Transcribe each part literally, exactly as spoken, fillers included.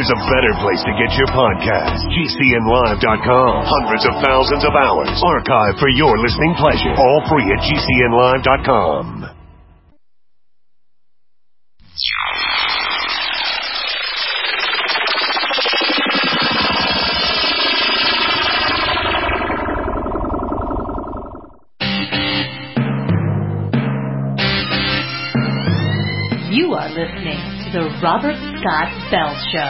there's a better place to get your podcast. G C N live dot com. Hundreds of thousands of hours archived for your listening pleasure. All free at G C N live dot com. You are listening to the Robert Scott Bell Show.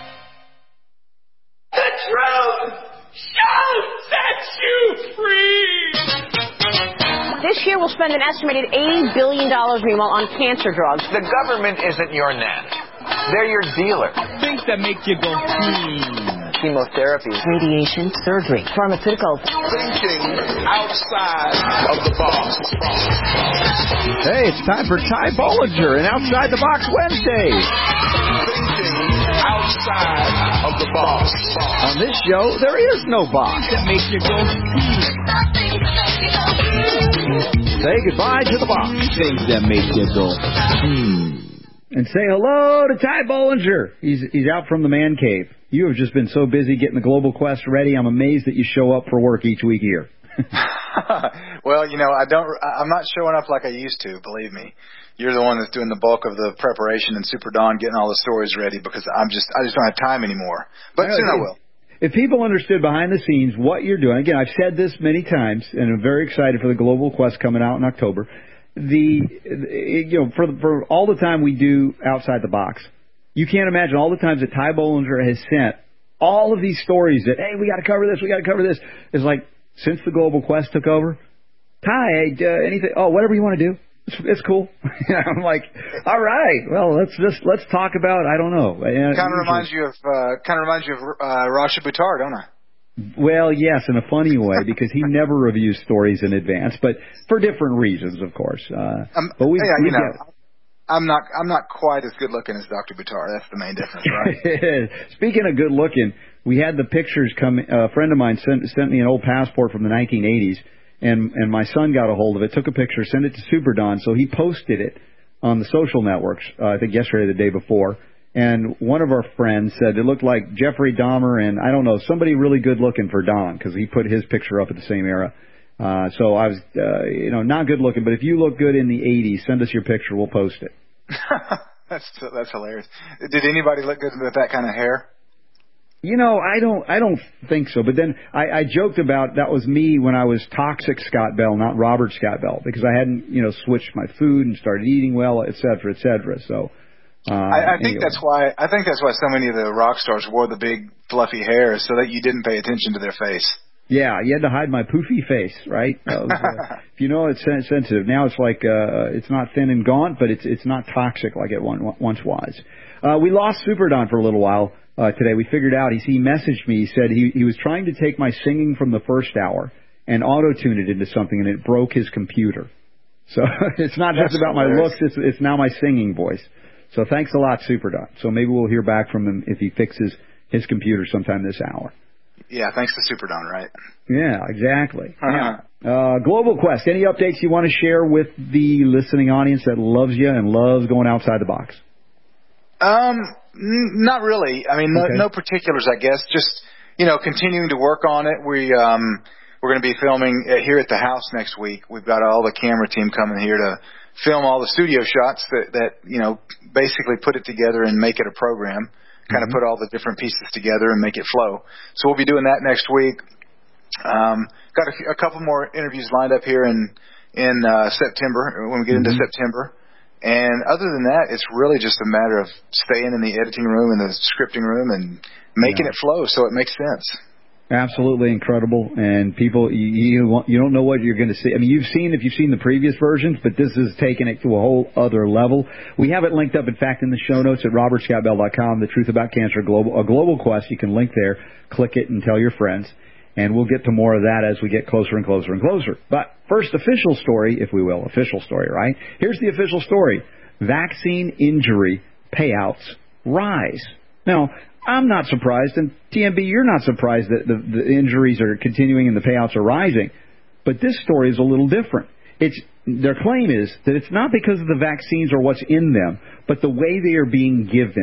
The truth shall set you free. This year we'll spend an estimated eighty billion dollars meanwhile on cancer drugs. The government isn't your net. They're your dealer. Things that make you go, hmm. Chemotherapy. Radiation, surgery, pharmaceuticals. Thinking outside of the box. Hey, it's time for Ty Bollinger and Outside the Box Wednesday. Thinking outside of the box. On this show, there is no box. That make you go, hmm. Say goodbye to the box. Things that make you go, hmm. And say hello to Ty Bollinger. He's he's out from the man cave. You have just been so busy getting the Global Quest ready. I'm amazed that you show up for work each week here. Well, you know, I don't. I'm not showing up like I used to. Believe me, you're the one that's doing the bulk of the preparation in Super Dawn, getting all the stories ready because I'm just I just don't have time anymore. But soon I will. If people understood behind the scenes what you're doing, again, I've said this many times, and I'm very excited for the Global Quest coming out in October. The, you know, for for all the time we do Outside the Box, you can't imagine all the times that Ty Bollinger has sent all of these stories that, hey, we got to cover this, we got to cover this. It's like, since the Global Quest took over, Ty, uh, anything, oh, whatever you want to do, it's, it's cool. I'm like, all right, well, let's just let's talk about, I don't know. Kind of reminds you of uh, kind of reminds you of uh, Rasha Buttar, don't I? Well, yes, in a funny way, because he never reviews stories in advance, but for different reasons, of course. Uh, um, but we, yeah, we you know, get, I'm not I'm not quite as good looking as Doctor Buttar. That's the main difference, right? Speaking of good looking, we had the pictures come. A friend of mine sent sent me an old passport from the nineteen eighties, and and my son got a hold of it, took a picture, sent it to Super Don, so he posted it on the social networks. Uh, I think yesterday or the day before. And one of our friends said it looked like Jeffrey Dahmer and, I don't know, somebody really good looking for Don, because he put his picture up at the same era. Uh, so I was, uh, you know, not good looking, but if you look good in the eighties, send us your picture, we'll post it. that's that's hilarious. Did anybody look good with that kind of hair? You know, I don't I don't think so. But then I, I joked about that was me when I was toxic Scott Bell, not Robert Scott Bell, because I hadn't, you know, switched my food and started eating well, et cetera, et cetera. So... Uh, I, I think anyway. that's why I think that's why so many of the rock stars wore the big fluffy hair, so that you didn't pay attention to their face. Yeah, you had to hide my poofy face, right? Uh, if you know it's sensitive. Now it's like uh, it's not thin and gaunt, but it's it's not toxic like it one, once was. Uh, we lost Super Don for a little while uh, today. We figured out. He, he messaged me. He said he he was trying to take my singing from the first hour and auto-tune it into something, and it broke his computer. So it's not just that's about hilarious. my looks. It's it's now my singing voice. So thanks a lot, Super Don. So maybe we'll hear back from him if he fixes his computer sometime this hour. Yeah, thanks to Super Don, right? Yeah, exactly. Uh-huh. Uh, Global Quest, any updates you want to share with the listening audience that loves you and loves going outside the box? Um, n- not really. I mean, no, Okay. no particulars, I guess. Just, you know, continuing to work on it. We, um, we're going to be filming here at the house next week. We've got all the camera team coming here to film all the studio shots that, that, you know, basically put it together and make it a program, kind of Mm-hmm. put all the different pieces together and make it flow. So we'll be doing that next week. Um, got a, few, a couple more interviews lined up here in, in, uh, September, when we get into Mm-hmm. September. And other than that, it's really just a matter of staying in the editing room and the scripting room and making Yeah. it flow so it makes sense. Absolutely incredible, and people, you you, you don't know what you're going to see. I mean, you've seen if you've seen the previous versions, but this is taking it to a whole other level. We have it linked up, in fact, in the show notes at robert scott bell dot com. The Truth About Cancer Global, a Global Quest. You can link there, click it, and tell your friends. And we'll get to more of that as we get closer and closer and closer. But first, official story, if we will, official story, right? Here's the official story: vaccine injury payouts rise. Now, I'm not surprised, and T M B, you're not surprised that the, the injuries are continuing and the payouts are rising. But this story is a little different. It's their claim is that it's not because of the vaccines or what's in them, but the way they are being given.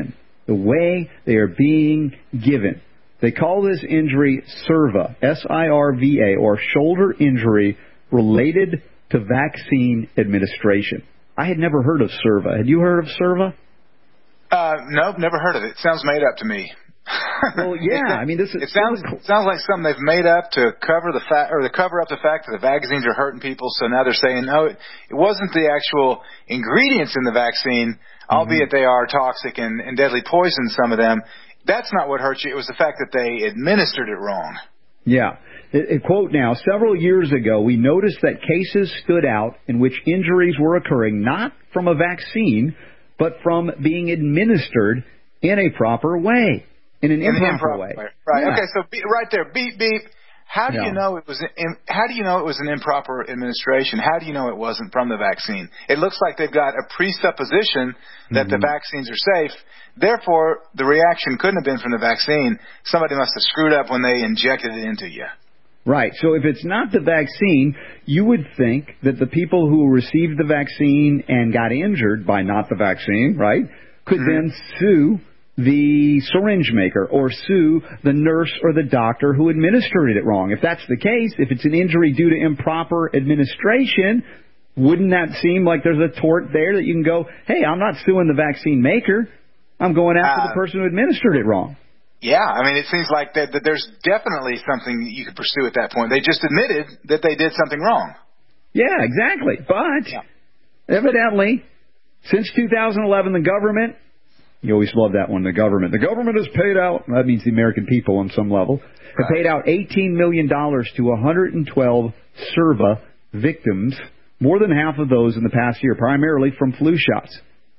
the way they are being given. They call this injury SIRVA, S I R V A, or shoulder injury related to vaccine administration. I had never heard of SIRVA. Had you heard of SIRVA? Uh, nope, never heard of it. It sounds made up to me. Well, yeah, I mean, this is it sounds it sounds like something they've made up to cover the fact or to cover up the fact that the vaccines are hurting people. So now they're saying, no, it, it wasn't the actual ingredients in the vaccine, mm-hmm. albeit they are toxic and, and deadly poison. Some of them. That's not what hurt you. It was the fact that they administered it wrong. Yeah. It, it, quote now, several years ago, we noticed that cases stood out in which injuries were occurring not from a vaccine, but from being administered in a proper way. In an in improper, improper way. way. Right. Yeah. Okay, so be, right there, beep, beep. How do yeah. you know it was in, how do you know it was an improper administration? How do you know it wasn't from the vaccine? It looks like they've got a presupposition that mm-hmm. the vaccines are safe. Therefore, the reaction couldn't have been from the vaccine. Somebody must have screwed up when they injected it into you. Right. So if it's not the vaccine, you would think that the people who received the vaccine and got injured by not the vaccine, right, could mm-hmm. then sue the syringe maker or sue the nurse or the doctor who administered it wrong. If that's the case, if it's an injury due to improper administration, wouldn't that seem like there's a tort there that you can go, hey, I'm not suing the vaccine maker. I'm going after uh, the person who administered it wrong. Yeah, I mean, it seems like that, that there's definitely something you could pursue at that point. They just admitted that they did something wrong. Yeah, exactly. But yeah. evidently, since two thousand eleven, the government, you always love that one, the government. The government has paid out, that means the American people on some level, have right. paid out eighteen million dollars to one hundred twelve SIRVA victims, more than half of those in the past year, primarily from flu shots.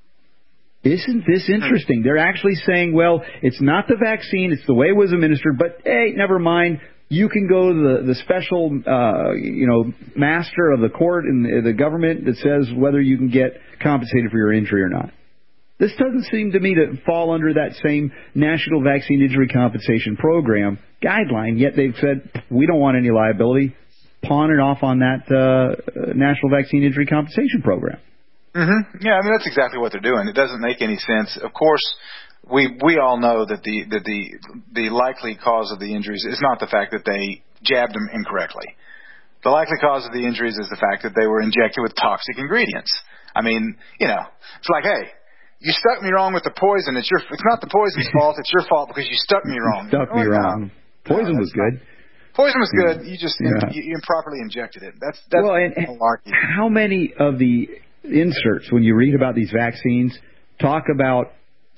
Isn't this interesting? They're actually saying, well, it's not the vaccine, it's the way it was administered, but hey, never mind. You can go to the, the special, uh, you know, master of the court and the, the government that says whether you can get compensated for your injury or not. This doesn't seem to me to fall under that same National Vaccine Injury Compensation Program guideline, yet they've said, we don't want any liability. Pawn it off on that uh, National Vaccine Injury Compensation Program. Mm-hmm. Yeah, I mean, that's exactly what they're doing. It doesn't make any sense. Of course, we we all know that the that the the likely cause of the injuries is not the fact that they jabbed them incorrectly. The likely cause of the injuries is the fact that they were injected with toxic ingredients. I mean, you know, it's like, hey, you stuck me wrong with the poison. It's your it's not the poison's fault. It's your fault because you stuck me wrong. You stuck me oh, wrong. No. Poison no, was good. Not, poison was good. Yeah. You just yeah. you, you improperly injected it. That's that's well, and, malarkey. How many of the inserts, when you read about these vaccines, talk about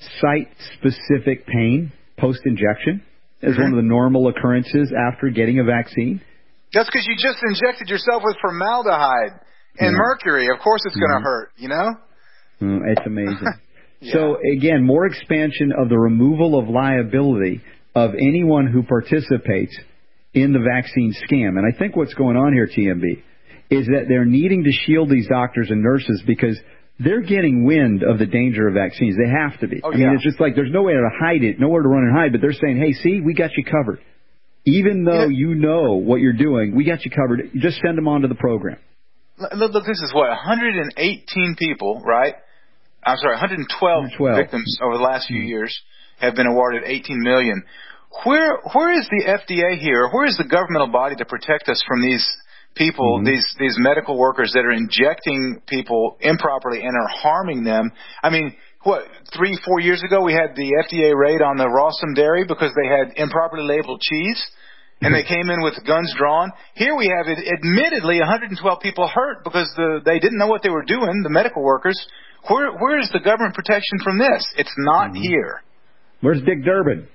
site-specific pain post-injection as mm-hmm. one of the normal occurrences after getting a vaccine? That's because you just injected yourself with formaldehyde and yeah. mercury. Of course it's mm-hmm. going to hurt, you know? Mm, it's amazing. yeah. So, again, more expansion of the removal of liability of anyone who participates in the vaccine scam. And I think what's going on here, T M B, is that they're needing to shield these doctors and nurses because they're getting wind of the danger of vaccines. They have to be. Oh, I mean, yeah. it's just like there's nowhere to hide it, nowhere to run and hide, but they're saying, hey, see, we got you covered. Even though yeah. you know what you're doing, we got you covered. Just send them onto the program. Look, look, this is what, one hundred eighteen people, right? I'm sorry, one hundred twelve, one hundred twelve victims over the last few years have been awarded eighteen million dollars. Where, where is the F D A here? Where is the governmental body to protect us from these people, mm-hmm. these these medical workers that are injecting people improperly and are harming them? I mean, what, three, four years ago we had the F D A raid on the Rawsome Dairy because they had improperly labeled cheese, and they came in with guns drawn. Here we have, it, admittedly, one hundred twelve people hurt because the, they didn't know what they were doing, the medical workers. Where Where is the government protection from this? It's not mm-hmm. here. Where's Dick Durbin?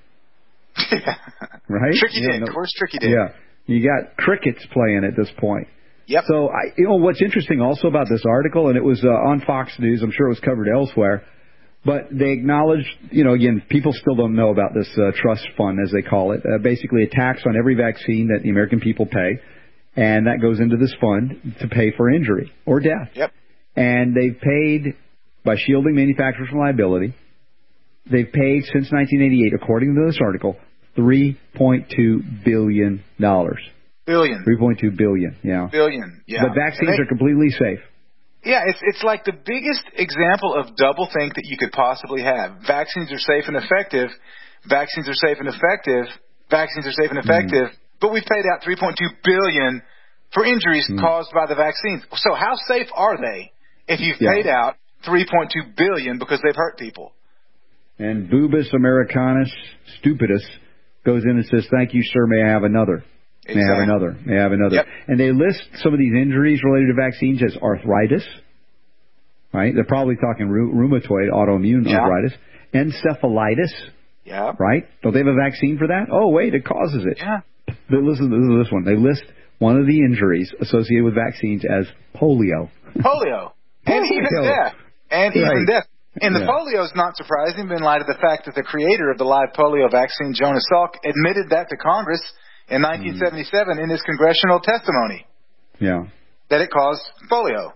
Right? Tricky yeah, Dick. No, Where's Tricky Dick? Yeah. You got crickets playing at this point. Yep. So, I, you know, what's interesting also about this article, and it was uh, on Fox News, I'm sure it was covered elsewhere, but they acknowledged, you know, again, people still don't know about this uh, trust fund, as they call it, uh, basically a tax on every vaccine that the American people pay, and that goes into this fund to pay for injury or death. Yep. And they've paid, by shielding manufacturers from liability, they've paid since nineteen eighty-eight, according to this article, three point two billion dollars. Billion. three point two billion, yeah. Billion, yeah. But vaccines they, are completely safe. Yeah, it's it's like the biggest example of doublethink that you could possibly have. Vaccines are safe and effective. Vaccines are safe and effective. Vaccines are safe and effective. Mm. But we've paid out three point two billion dollars for injuries mm. caused by the vaccines. So how safe are they if you've yeah. paid out three point two billion dollars because they've hurt people? And Boobus Americanus Stupidus goes in and says, "Thank you, sir. May I have another? Exactly. May I have another? May I have another?" Yep. And they list some of these injuries related to vaccines as arthritis, right? They're probably talking rheumatoid autoimmune yeah. arthritis, encephalitis, yeah, right? Don't they have a vaccine for that? Oh, wait, it causes it. Yeah. They listen to this one. They list one of the injuries associated with vaccines as polio. Polio. And polio. even death. And even right. death. And the yeah. polio is not surprising in light of the fact that the creator of the live polio vaccine, Jonas Salk, admitted that to Congress in nineteen seventy-seven mm. in his congressional testimony. Yeah. That it caused polio.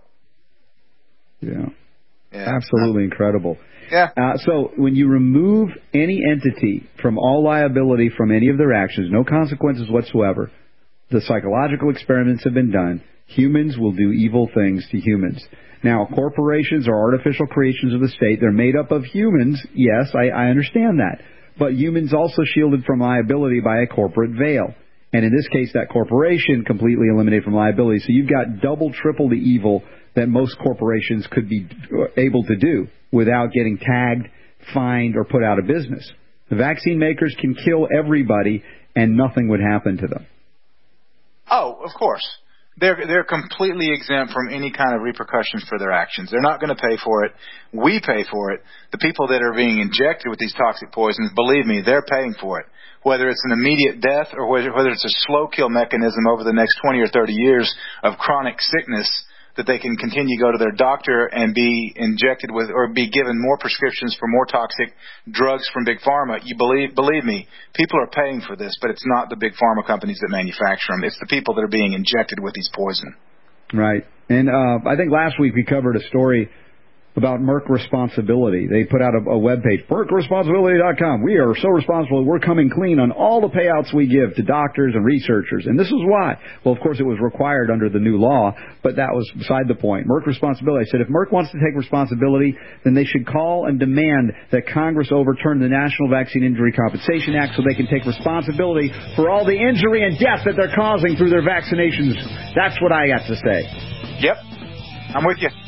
Yeah. yeah. Absolutely incredible. Yeah. Uh, so when you remove any entity from all liability from any of their actions, no consequences whatsoever, the psychological experiments have been done. Humans will do evil things to humans. Now, corporations are artificial creations of the state. They're made up of humans. Yes, I, I understand that. But humans also shielded from liability by a corporate veil. And in this case, that corporation completely eliminated from liability. So you've got double, triple the evil that most corporations could be able to do without getting tagged, fined, or put out of business. The vaccine makers can kill everybody and nothing would happen to them. Oh, of course. They're they're completely exempt from any kind of repercussions for their actions. They're not going to pay for it. We pay for it. The people that are being injected with these toxic poisons, believe me, they're paying for it. Whether it's an immediate death or whether, whether it's a slow kill mechanism over the next twenty or thirty years of chronic sickness that they can continue to go to their doctor and be injected with or be given more prescriptions for more toxic drugs from Big Pharma. You believe, believe me, people are paying for this, but it's not the Big Pharma companies that manufacture them. It's the people that are being injected with these poison. Right. And uh, I think last week we covered a story about Merck Responsibility. They put out a, a webpage, Merck Responsibility dot com. We are so responsible. We're coming clean on all the payouts we give to doctors and researchers. And this is why. Well, of course, it was required under the new law, but that was beside the point. Merck Responsibility. I said if Merck wants to take responsibility, then they should call and demand that Congress overturn the National Vaccine Injury Compensation Act so they can take responsibility for all the injury and death that they're causing through their vaccinations. That's what I got to say. Yep. I'm with you.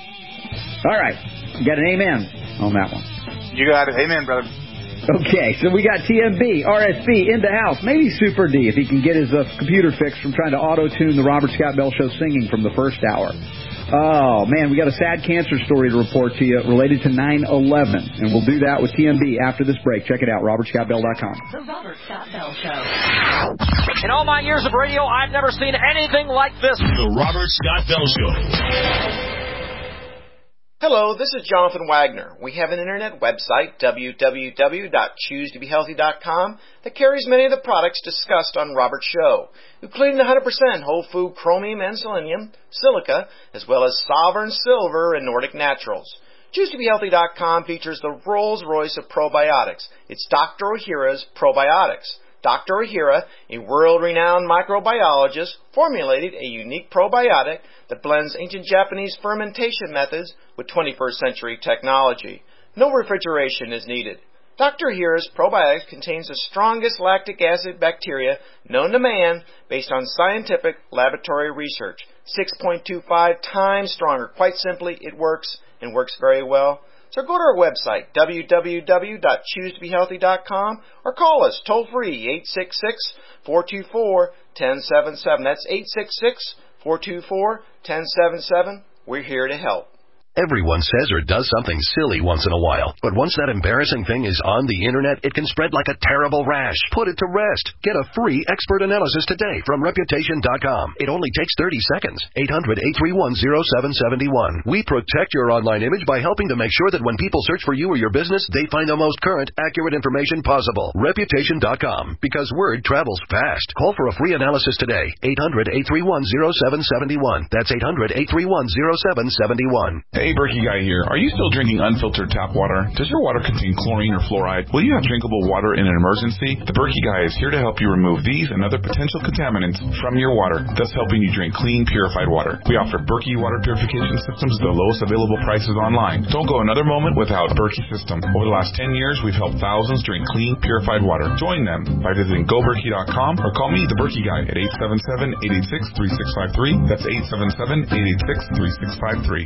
All right. You got an amen on that one. You got it. Amen, brother. Okay, so we got T M B, R S B in the house. Maybe Super D if he can get his uh, computer fixed from trying to auto-tune the Robert Scott Bell Show singing from the first hour. Oh, man, we got a sad cancer story to report to you related to nine eleven. And we'll do that with T M B after this break. Check it out, robert scott bell dot com. The Robert Scott Bell Show. In all my years of radio, I've never seen anything like this. The Robert Scott Bell Show. Hello, this is Jonathan Wagner. We have an internet website, w w w dot choose to be healthy dot com, that carries many of the products discussed on Robert's show, including the one hundred percent whole food chromium and selenium, silica, as well as Sovereign Silver and Nordic Naturals. choose to be healthy dot com features the Rolls-Royce of probiotics. It's Doctor Ohhira's Probiotics. Doctor Ohhira, a world-renowned microbiologist, formulated a unique probiotic that blends ancient Japanese fermentation methods with twenty-first century technology. No refrigeration is needed. Doctor Ohhira's probiotic contains the strongest lactic acid bacteria known to man based on scientific laboratory research. six point two five times stronger. Quite simply, it works and works very well. So go to our website, w w w dot choose to be healthy dot com, or call us toll-free, eight six six, four two four, one zero seven seven. That's eight six six, four two four, one zero seven seven. We're here to help. Everyone says or does something silly once in a while, but once that embarrassing thing is on the internet, it can spread like a terrible rash. Put it to rest. Get a free expert analysis today from reputation dot com. It only takes thirty seconds. eight hundred, eight three one, zero seven seven one. We protect your online image by helping to make sure that when people search for you or your business, they find the most current, accurate information possible. reputation dot com. Because word travels fast. Call for a free analysis today. eight hundred, eight three one, zero seven seven one. That's eight hundred, eight three one, zero seven seven one. Hey, Berkey Guy here. Are you still drinking unfiltered tap water? Does your water contain chlorine or fluoride? Will you have drinkable water in an emergency? The Berkey Guy is here to help you remove these and other potential contaminants from your water, thus helping you drink clean, purified water. We offer Berkey water purification systems at the lowest available prices online. Don't go another moment without Berkey system. Over the last ten years, we've helped thousands drink clean, purified water. Join them by visiting go berkey dot com or call me, the Berkey Guy, at eight seven seven, eight eight six, three six five three. That's eight seven seven, eight eight six, three six five three.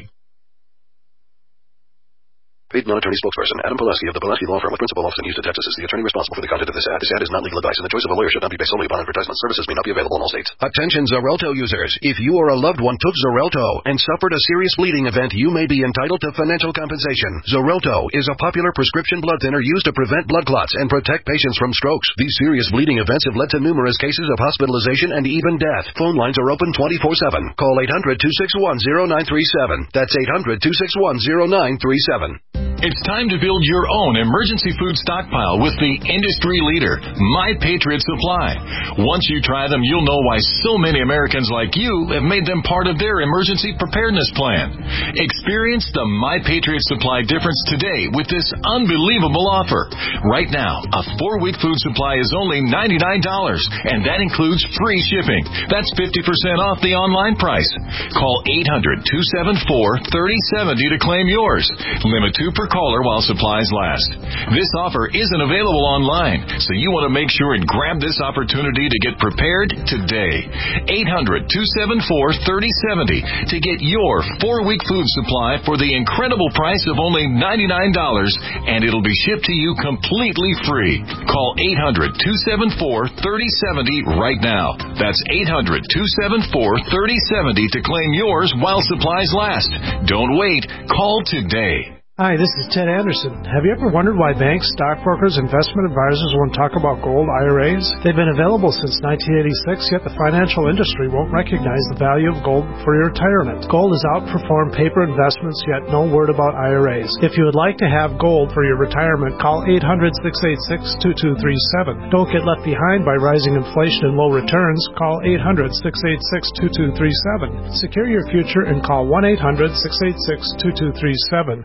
Paid non-attorney spokesperson Adam Pulaski of the Pulaski Law Firm with principal office in Houston, Texas, is the attorney responsible for the content of this ad. This ad is not legal advice, and the choice of a lawyer should not be based solely upon advertisement. Services may not be available in all states. Attention Xarelto users. If you or a loved one took Xarelto and suffered a serious bleeding event, you may be entitled to financial compensation. Xarelto is a popular prescription blood thinner used to prevent blood clots and protect patients from strokes. These serious bleeding events have led to numerous cases of hospitalization and even death. Phone lines are open twenty-four seven. Call eight hundred, two six one, zero nine three seven. That's eight hundred, two six one, zero nine three seven. It's time to build your own emergency food stockpile with the industry leader, My Patriot Supply. Once you try them, you'll know why so many Americans like you have made them part of their emergency preparedness plan. Experience the My Patriot Supply difference today with this unbelievable offer. Right now, a four-week food supply is only ninety-nine dollars, and that includes free shipping. That's fifty percent off the online price. Call eight hundred, two seven four, three oh seven oh to claim yours. Limit two per caller while supplies last. This offer isn't available online, so you want to make sure and grab this opportunity to get prepared today. eight hundred, two seven four, three oh seven oh to get your four-week food supply for the incredible price of only ninety-nine dollars, and it'll be shipped to you completely free. Call eight hundred, two seven four, three oh seven oh right now. That's eight hundred, two seven four, three oh seven oh to claim yours while supplies last. Don't wait. Call today. Hi, this is Ted Anderson. Have you ever wondered why banks, stockbrokers, investment advisors won't talk about gold I R As? They've been available since nineteen eighty-six, yet the financial industry won't recognize the value of gold for your retirement. Gold has outperformed paper investments, yet no word about I R As. If you would like to have gold for your retirement, call eight hundred, six eight six, two two three seven. Don't get left behind by rising inflation and low returns. Call eight hundred, six eight six, two two three seven. Secure your future and call one eight hundred, six eight six, two two three seven.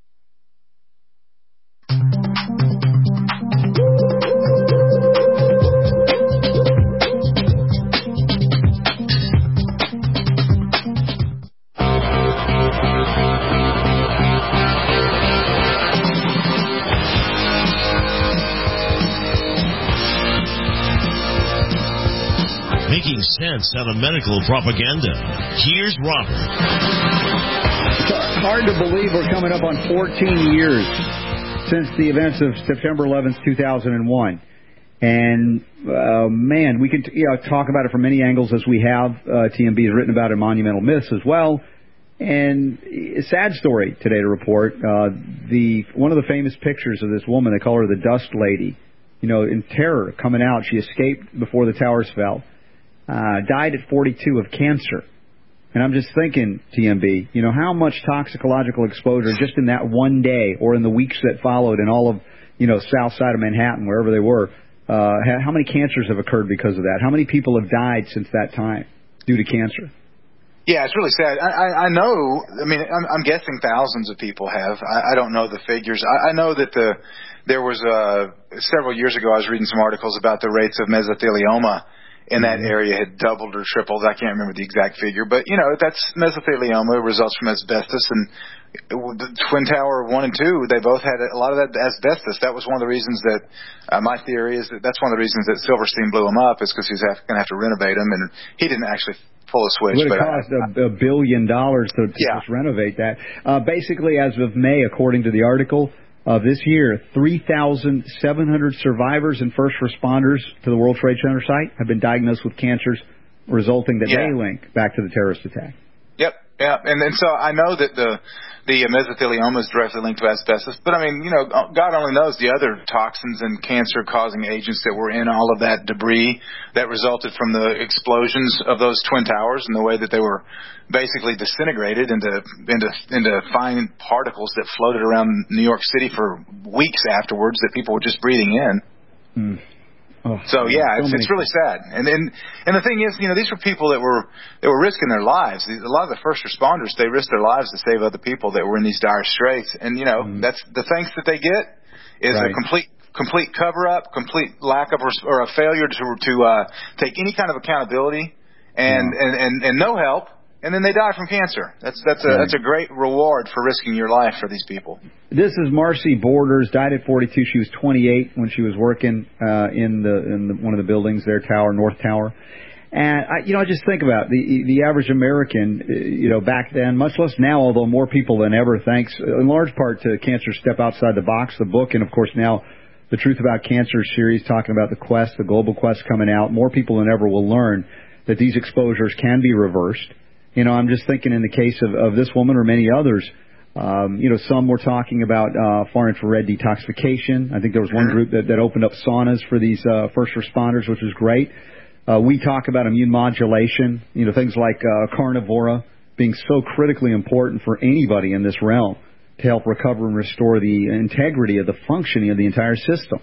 Making sense out of medical propaganda. Here's Robert. It's hard to believe we're coming up on fourteen years since the events of September eleventh, two thousand one. And, uh, man, we can you know, talk about it from many angles as we have. Uh, T M B has written about it in Monumental Myths as well. And a sad story today to report. Uh, the one of the famous pictures of this woman, they call her the Dust Lady, you know, in terror coming out. She escaped before the towers fell. Uh, died at forty-two of cancer. And I'm just thinking, T M B, you know, how much toxicological exposure just in that one day or in the weeks that followed in all of, you know, south side of Manhattan, wherever they were, uh, how many cancers have occurred because of that? How many people have died since that time due to cancer? Yeah, it's really sad. I, I, I know, I mean, I'm, I'm guessing thousands of people have. I, I don't know the figures. I, I know that the there was, uh, several years ago, I was reading some articles about the rates of mesothelioma in that area had doubled or tripled. I can't remember the exact figure, but you know, that's mesothelioma results from asbestos, and the Twin Tower one and two, they both had a lot of that asbestos. That was one of the reasons that uh, my theory is that that's one of the reasons that Silverstein blew him up, is because he was going to have to renovate him, and he didn't actually pull a switch. It would have cost a, a billion dollars to, to yeah. just renovate that. Uh, basically, as of May, according to the article, of this year, three thousand seven hundred survivors and first responders to the World Trade Center site have been diagnosed with cancers resulting that yeah. they link back to the terrorist attack. Yep, yeah, and and so I know that the the mesothelioma is directly linked to asbestos, but I mean, you know, God only knows the other toxins and cancer-causing agents that were in all of that debris that resulted from the explosions of those Twin Towers and the way that they were basically disintegrated into into into fine particles that floated around New York City for weeks afterwards that people were just breathing in. Mm. Oh, so yeah, so it's, it's really sad. And and and the thing is, you know, these were people that were that were risking their lives. A lot of the first responders, they risked their lives to save other people that were in these dire straits. And you know, mm. that's the thanks that they get is right. a complete complete cover up, complete lack of or a failure to to uh, take any kind of accountability, and yeah. and, and and no help. And then they die from cancer. That's that's a right. that's a great reward for risking your life for these people. This is Marcy Borders. Died at forty-two. She was twenty-eight when she was working uh, in the in the, one of the buildings there, Tower North Tower. And I, you know, I just think about the the average American. You know, back then, much less now, although more people than ever, thanks in large part to Cancer Step Outside the Box, the book, and of course now the Truth About Cancer series, talking about the quest, the global quest coming out. More people than ever will learn that these exposures can be reversed. You know, I'm just thinking in the case of, of this woman or many others, um, you know, some were talking about uh, far infrared detoxification. I think there was one group that, that opened up saunas for these uh, first responders, which was great. Uh, we talk about immune modulation, you know, things like uh, carnivora being so critically important for anybody in this realm to help recover and restore the integrity of the functioning of the entire system.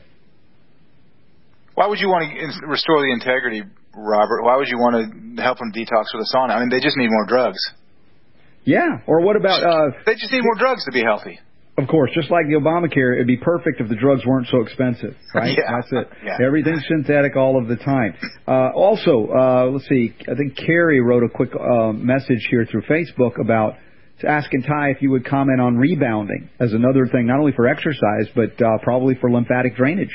Why would you want to restore the integrity, Robert? Why would you want to help them detox with a sauna? I mean, they just need more drugs. Yeah, or what about... Uh, they just need more drugs to be healthy. Of course, just like the Obamacare, it'd be perfect if the drugs weren't so expensive, right? Yeah. That's it. Yeah. Everything's synthetic all of the time. Uh, also, uh, let's see, I think Carrie wrote a quick uh, message here through Facebook about asking Ty if you would comment on rebounding as another thing, not only for exercise, but uh, probably for lymphatic drainage.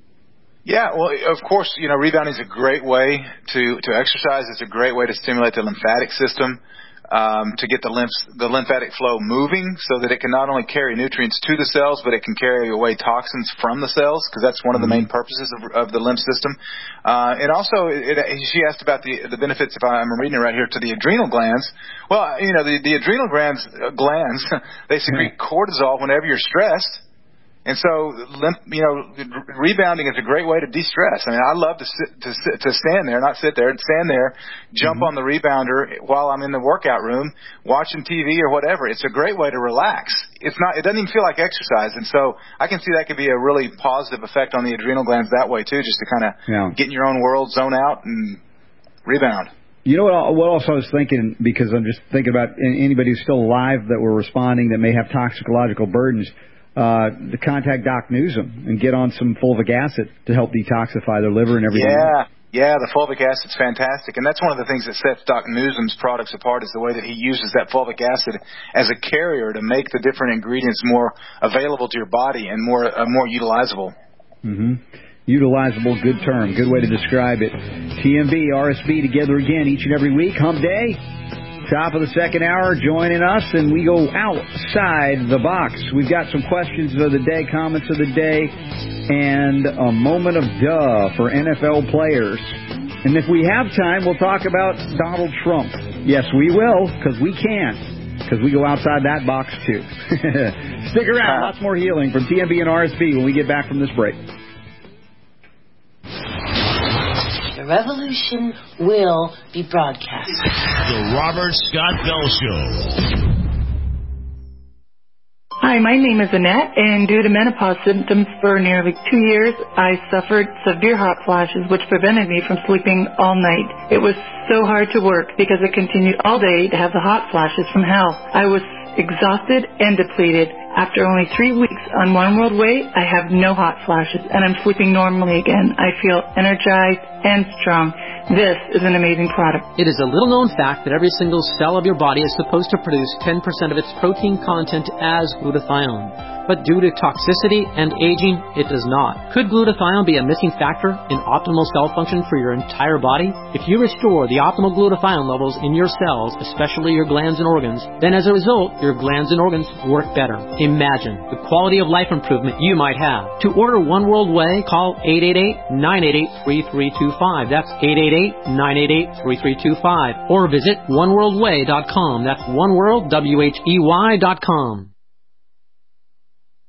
Yeah, well, of course, you know, rebounding is a great way to, to exercise. It's a great way to stimulate the lymphatic system, um, to get the lymph, the lymphatic flow moving so that it can not only carry nutrients to the cells, but it can carry away toxins from the cells, because that's one of the main purposes of, of the lymph system. Uh, and also, it, it, she asked about the, the benefits, if I'm reading it right here, to the adrenal glands. Well, you know, the, the adrenal glands, uh, glands, they secrete cortisol whenever you're stressed. And so, you know, rebounding is a great way to de-stress. I mean, I love to sit, to sit, to stand there, not sit there, stand there, jump mm-hmm. on the rebounder while I'm in the workout room, watching T V or whatever. It's a great way to relax. It's not, it doesn't even feel like exercise. And so I can see that could be a really positive effect on the adrenal glands that way too, just to kind of yeah. get in your own world, zone out, and rebound. You know what, what else I was thinking, because I'm just thinking about anybody who's still alive that were responding that may have toxicological burdens. Uh, to contact Doc Newsom and get on some fulvic acid to help detoxify their liver and everything. Yeah, yeah, the fulvic acid's fantastic. And that's one of the things that sets Doc Newsom's products apart, is the way that he uses that fulvic acid as a carrier to make the different ingredients more available to your body and more uh, more utilizable. Mm-hmm. Utilizable, good term, good way to describe it. T M B, R S B together again each and every week, hump day. Top of the second hour, joining us, and we go outside the box. We've got some questions of the day, comments of the day, and a moment of duh for N F L players. And if we have time, we'll talk about Donald Trump. Yes, we will, because we can, because we go outside that box, too. Stick around. Lots more healing from T M B and R S B when we get back from this break. The revolution will be broadcast. The Robert Scott Bell Show. Hi, my name is Annette, and due to menopause symptoms for nearly two years, I suffered severe hot flashes, which prevented me from sleeping all night. It was so hard to work because it continued all day to have the hot flashes from hell. I was exhausted and depleted. After only three weeks on One World Way, I have no hot flashes, and I'm sleeping normally again. I feel energized and strong. This is an amazing product. It is a little-known fact that every single cell of your body is supposed to produce ten percent of its protein content as glutathione. But due to toxicity and aging, it does not. Could glutathione be a missing factor in optimal cell function for your entire body? If you restore the optimal glutathione levels in your cells, especially your glands and organs, then as a result, your glands and organs work better. Imagine the quality of life improvement you might have. To order One World Way, call eight eight eight, nine eight eight, three three two five. That's eight eight eight, nine eight eight, three three two five. Or visit one world way dot com. That's oneworld, W H E Y dot com.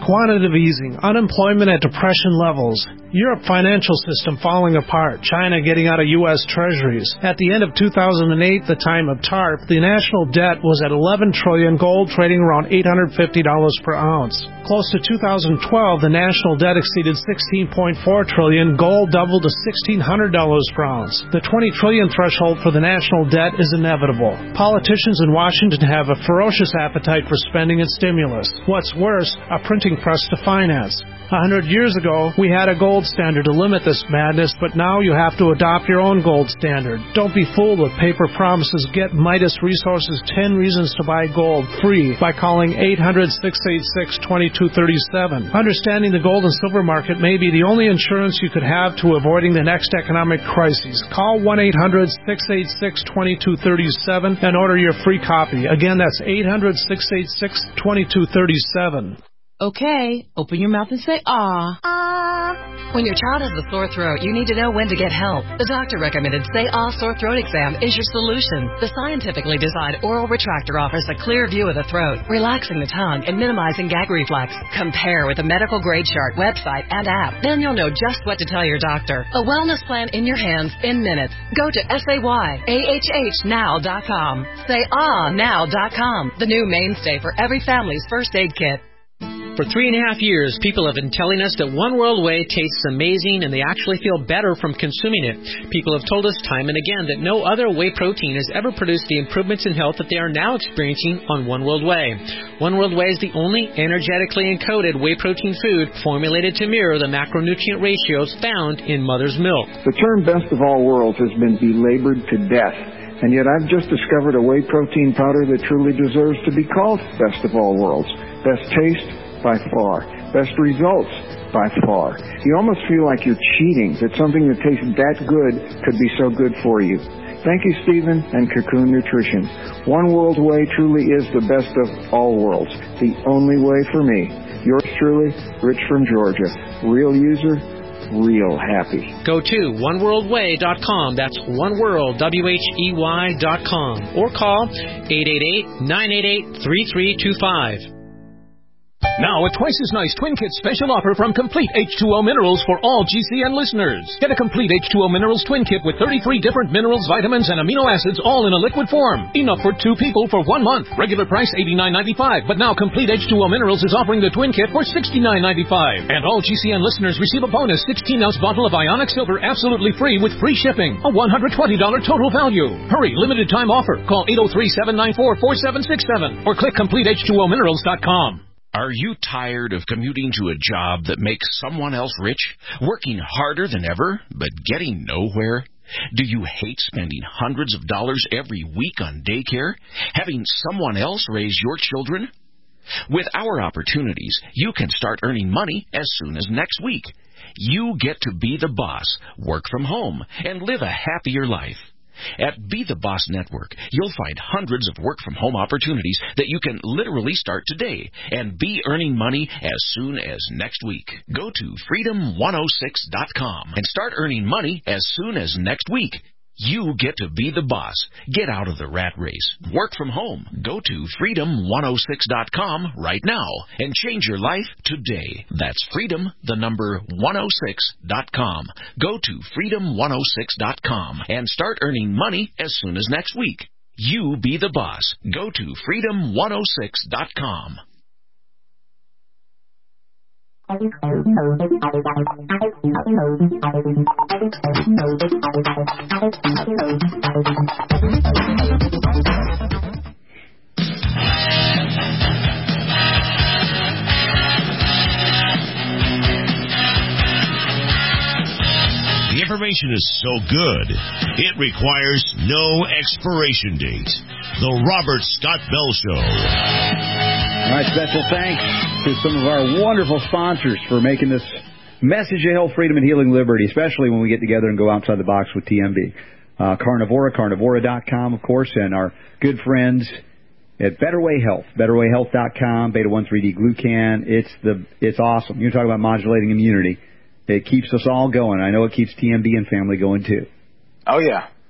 quantitative easing, unemployment at depression levels, Europe financial system falling apart, China getting out of U S Treasuries. At the end of two thousand eight, the time of TARP, the national debt was at eleven trillion dollars, gold trading around eight hundred fifty dollars per ounce. Close to two thousand twelve, the national debt exceeded sixteen point four trillion dollars, gold doubled to sixteen hundred dollars per ounce. The twenty trillion dollars threshold for the national debt is inevitable. Politicians in Washington have a ferocious appetite for spending and stimulus. What's worse, a printing press to finance. A hundred years ago, we had a gold standard to limit this madness, but now you have to adopt your own gold standard. Don't be fooled with paper promises. Get Midas Resources ten Reasons to Buy Gold free by calling eight hundred, six eight six, two two three seven. Understanding the gold and silver market may be the only insurance you could have to avoiding the next economic crisis. Call one eight hundred, six eight six, two two three seven and order your free copy. Again, that's eight hundred, six eight six, two two three seven. Okay, open your mouth and say ah. Ah. When your child has a sore throat, you need to know when to get help. The doctor recommended Say Ah Sore Throat Exam is your solution. The scientifically designed oral retractor offers a clear view of the throat, relaxing the tongue and minimizing gag reflex. Compare with the medical grade chart, website, and app. Then you'll know just what to tell your doctor. A wellness plan in your hands in minutes. Go to S A Y A H H now dot com. Say Ah now dot com, the new mainstay for every family's first aid kit. For three and a half years, people have been telling us that One World Whey tastes amazing and they actually feel better from consuming it. People have told us time and again that no other whey protein has ever produced the improvements in health that they are now experiencing on One World Whey. One World Whey is the only energetically encoded whey protein food formulated to mirror the macronutrient ratios found in mother's milk. The term best of all worlds has been belabored to death. And yet I've just discovered a whey protein powder that truly deserves to be called best of all worlds. Best taste, by far. Best results, by far. You almost feel like you're cheating, that something that tastes that good could be so good for you. Thank you, Stephen and Cocoon Nutrition. One World Whey truly is the best of all worlds. The only way for me. Yours truly, Rich from Georgia. Real user, real happy. Go to one world whey dot com. That's oneworld, W H E Y dot com. Or call eight eight eight, nine eight eight, three three two five. Now, a twice as nice Twin Kit special offer from Complete H two O Minerals for all G C N listeners. Get a Complete H two O Minerals Twin Kit with thirty-three different minerals, vitamins, and amino acids all in a liquid form. Enough for two people for one month. Regular price eighty-nine ninety-five, but now Complete H two O Minerals is offering the Twin Kit for sixty-nine ninety-five. And all G C N listeners receive a bonus sixteen ounce bottle of Ionic Silver absolutely free with free shipping. A one hundred twenty dollars total value. Hurry, limited time offer. Call eight oh three, seven nine four, four seven six seven or click complete H two O minerals dot com. Are you tired of commuting to a job that makes someone else rich, working harder than ever, but getting nowhere? Do you hate spending hundreds of dollars every week on daycare, having someone else raise your children? With our opportunities, you can start earning money as soon as next week. You get to be the boss, work from home, and live a happier life. At Be the Boss Network, you'll find hundreds of work-from-home opportunities that you can literally start today and be earning money as soon as next week. Go to freedom one oh six dot com and start earning money as soon as next week. You get to be the boss. Get out of the rat race. Work from home. Go to freedom one oh six dot com right now and change your life today. That's freedom, the number one oh six dot com. Go to freedom one oh six dot com and start earning money as soon as next week. You be the boss. Go to freedom one oh six dot com. The information is so good, it requires no expiration date. The Robert Scott Bell Show. All right, special thanks to some of our wonderful sponsors for making this message of health, freedom, and healing liberty, especially when we get together and go outside the box with T M B. Uh, Carnivora, carnivora dot com, of course, and our good friends at Better Way Health, better way health dot com, beta one three D glucan. It's the it's awesome. You're talking about modulating immunity. It keeps us all going. I know it keeps T M B and family going, too. Oh, yeah.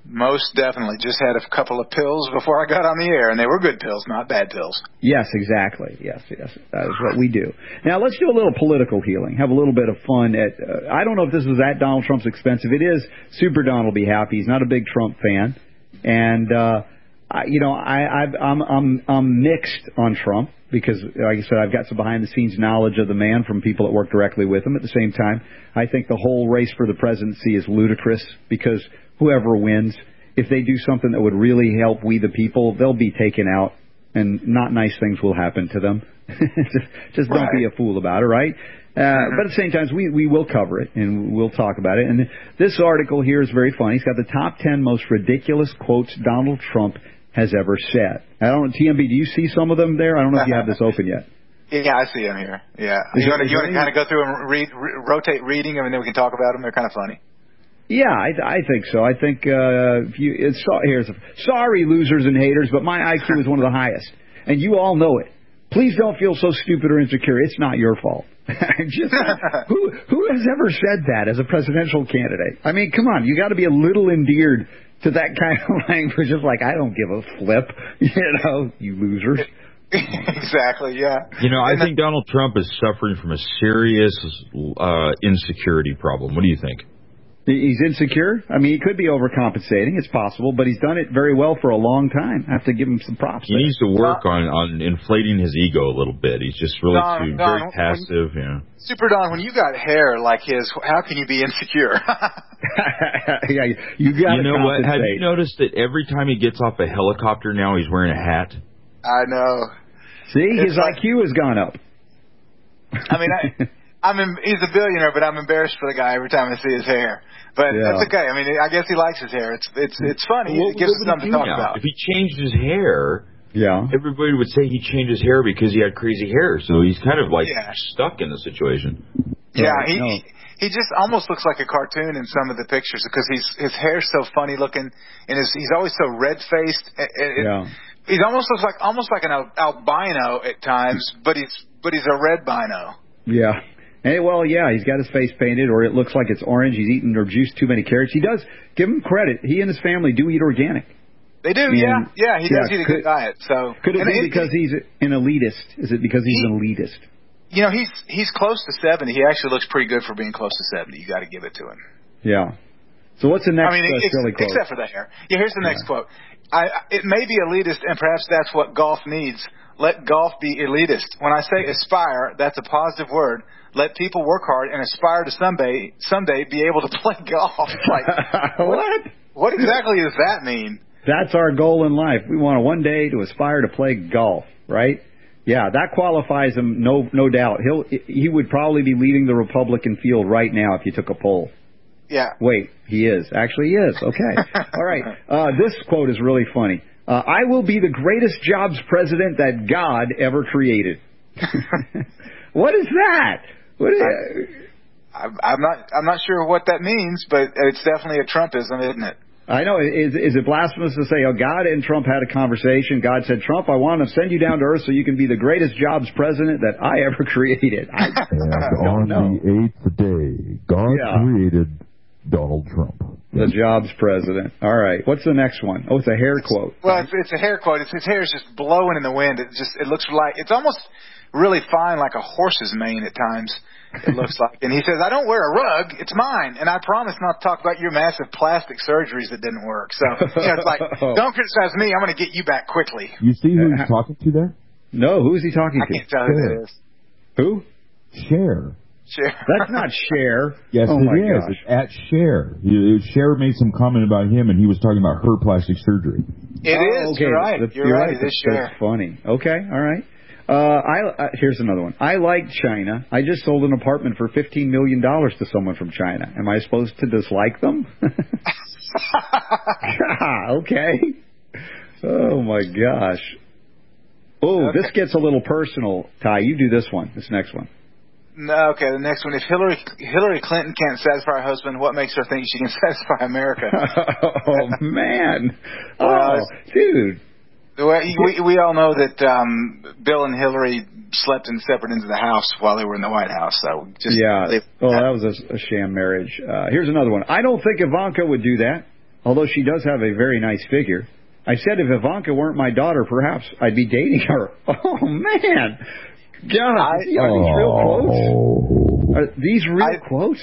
Most definitely. Just had a couple of pills before I got on the air, and they were good pills, not bad pills. Yes, exactly. Yes, yes. That is what we do. Now, let's do a little political healing. Have a little bit of fun. At uh, I don't know if this was at Donald Trump's expense. If it is, Super Don will be happy. He's not a big Trump fan. And, uh, I, you know, I, I've, I'm, I'm, I'm mixed on Trump because, like I said, I've got some behind-the-scenes knowledge of the man from people that work directly with him. At the same time, I think the whole race for the presidency is ludicrous because whoever wins, if they do something that would really help we the people, they'll be taken out and not nice things will happen to them. just just right. Don't be a fool about it, right? Uh, mm-hmm. But at the same time, we, we will cover it and we'll talk about it. And this article here is very funny. It's got the top ten most ridiculous quotes Donald Trump has ever said. I don't know, T M B, do you see some of them there? I don't know if you have this open yet. Yeah, I see them here. Yeah. Is you want to kind of go through and read, re- rotate reading them, and then we can talk about them? They're kind of funny. Yeah, I, I think so. I think uh, if you it's here's a, sorry, losers and haters, but my I Q is one of the highest, and you all know it. Please don't feel so stupid or insecure. It's not your fault. Just, who who has ever said that as a presidential candidate? I mean, come on, you got to be a little endeared to that kind of language. Just like I don't give a flip, you know, you losers. Exactly. Yeah. You know, I think Donald Trump is suffering from a serious uh, insecurity problem. What do you think? He's insecure. I mean, he could be overcompensating. It's possible, but he's done it very well for a long time. I have to give him some props. He there. needs to work on, on inflating his ego a little bit. He's just really Don, too Don, very passive. When, yeah. Super Don, when you got hair like his, how can you be insecure? yeah, you got. You know what? Have you noticed that every time he gets off a helicopter now, he's wearing a hat? I know. See, it's his like, I Q has gone up. I mean, I, I'm in, he's a billionaire, but I'm embarrassed for the guy every time I see his hair. But yeah. That's okay. I mean, I guess he likes his hair. It's it's it's funny. Well, it gives us something to talk now? about. If he changed his hair, yeah, everybody would say he changed his hair because he had crazy hair. So he's kind of like yeah. stuck in the situation. Yeah, he no. he just almost looks like a cartoon in some of the pictures because he's his hair's so funny looking and his, he's always so red faced. Yeah. He almost looks like almost like an al- albino at times, but he's but he's a red bino. Yeah. Hey, well, yeah, he's got his face painted, or it looks like it's orange. He's eaten or juiced too many carrots. He does give him credit. He and his family do eat organic. They do, and, yeah, yeah. He does yeah, eat a could, good diet. So could it and be it, because he's an elitist? Is it because he's he, an elitist? You know, he's he's close to seventy. He actually looks pretty good for being close to seventy. You got to give it to him. Yeah. So what's the next? I mean, uh, ex- silly quote? Except for the hair. Yeah, here's the next yeah. quote. I, it may be elitist, and perhaps that's what golf needs. Let golf be elitist. When I say aspire, that's a positive word. Let people work hard and aspire to someday someday be able to play golf. Like, what? What exactly does that mean? That's our goal in life. We want to one day to aspire to play golf, right? Yeah, that qualifies him, no no doubt. He'll he would probably be leading the Republican field right now if you took a poll. Yeah. Wait, he is. Actually, he is. Okay. All right. Uh, this quote is really funny. Uh, I will be the greatest jobs president that God ever created. What is that? What is I, I'm not. I'm not sure what that means, but it's definitely a Trumpism, isn't it? I know. Is, is it blasphemous to say, oh, God and Trump had a conversation. God said, Trump, I want to send you down to earth so you can be the greatest jobs president that I ever created. I and on know. the eighth day, God yeah. created Donald Trump. The jobs president. All right. What's the next one? Oh, it's a hair quote. Well, it's, it's a hair quote. It's, his hair is just blowing in the wind. It just it looks like it's almost really fine, like a horse's mane at times. It looks like. And he says, I don't wear a rug. It's mine. And I promise not to talk about your massive plastic surgeries that didn't work. So, you know, it's like, don't criticize me. I'm going to get you back quickly. You see who he's talking to there? No, who's he talking I to? I can't tell who that is. Who? Cher. Cher. That's not Cher. Yes, oh it my is. Gosh. It's at Cher. Cher made some comment about him, and he was talking about her plastic surgery. It oh, is. Okay. You're right. That's, you're, you're right. right. It is That's, Cher. that's funny. Okay. All right. Uh, I, uh, here's another one. I like China. I just sold an apartment for fifteen million dollars to someone from China. Am I supposed to dislike them? Okay. Oh, my gosh. Oh, okay. This gets a little personal, Ty. You do this one, this next one. No, okay, the next one. If Hillary Hillary Clinton can't satisfy her husband, what makes her think she can satisfy America? Oh, man. Oh, uh, dude. We, we all know that um, Bill and Hillary slept in separate ends of the house while they were in the White House. So just yeah. Oh, that was a, a sham marriage. Uh, here's another one. I don't think Ivanka would do that. although she does have a very nice figure. I said if Ivanka weren't my daughter, perhaps I'd be dating her. Oh, man. God, I, are these real quotes? Are these real I, quotes?